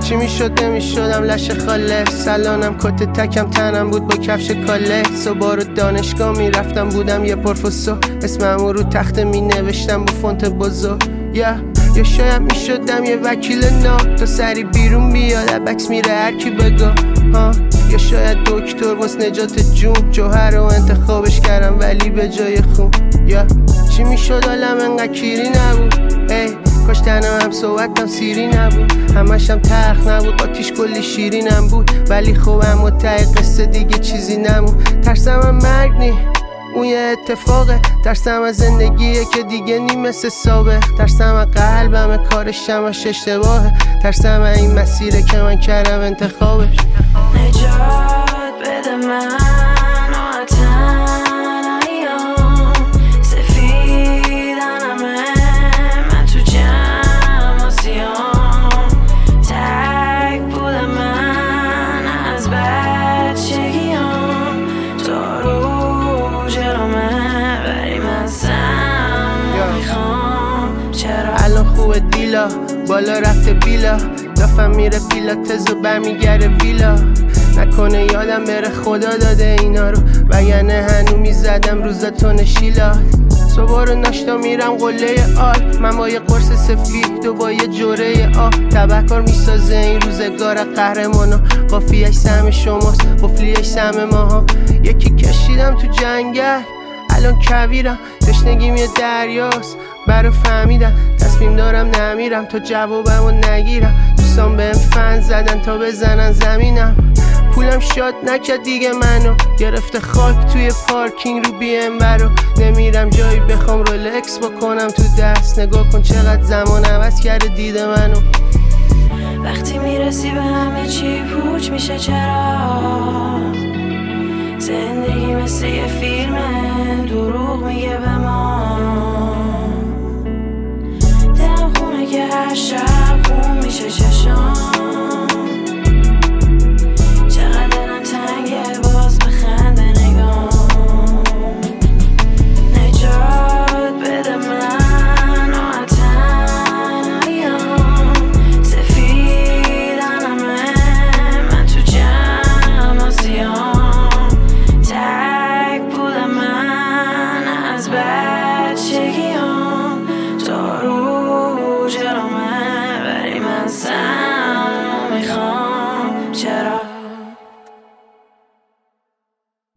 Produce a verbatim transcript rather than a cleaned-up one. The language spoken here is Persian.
چی میشد نمیشدم لشه خاله، سلانم کت تکم تنم بود با کفش کاله. صبح رو دانشگاه میرفتم بودم یه پروفسور، اسممو رو تخت می نوشتم با فونت بزرگ. یا یا شاید میشدم یه وکیل ناب، تا سری بیرون بیاد عبکس میره هر کی بگا ها. یا شاید دکتر واس نجات جون، جوهر رو انتخابش کردم ولی به جای خون. یا چی میشد عالم انقدر کیری نبود، ای کاش تنها هم صحبتم سیری نبود. همشم تلخ نبود آتیش کلی شیرینم بود، ولی خب اما ته قصه دیگه چیزی نمون. ترسم هم مرگ نی اون یه اتفاقه، ترسم از زندگیه که دیگه نی مثل سابق. ترسم از قلبم کارش همش اشتباهه، ترسم از این مسیره که من کردم انتخابش. نجات بده من و تنهاییام، سفیدنمه من تو جمع آسیام. تک بودم من از بچگیام، تا رو جلومه ولی من سم میخوام. چرا الان خوبه دیلا بالا رفته بیلا، دافم میره پیلاتز و برمیگره ویلا. نکنه یادم بره خدا داده اینا رو، وگرنه هنو میزدم روزتون شیلا. صبح رو ناشتا میرم قله آل، من با یه قرص سفید و با یه جوره آ. تبهکار میسازه این روزگار قهرمانو، قافیه‌اش سهم شماست قفلیش سهم ماها. یکی کشیدم تو جنگل الان کویرم، تشنگیم یه دریاست برا فهمیدم. تصمیم دارم نمیرم تا جوابمو نگیرم، دوستان بهم فن زدن تا بزنن زمینم. پولم شاد نکرد دیگه منو، گرفته خاک توی پارکینگ رو بی ام برو. نمیرم جایی بخوام رولکس بکنم تو دست، نگاه کن چقدر زمان عوض کرده دید منو. وقتی میرسی به همه چی پوچ میشه، چرا زندگی مثل یه فیلمه دروغ میگه به ما. دلم خونه که هر شب خون میشه چشام، چقدر دلم تنگه باز بخنده نگام. نجات بده من و تنهاییام، سفیدنمه من تو جمع آسیام. تک بودم من از بر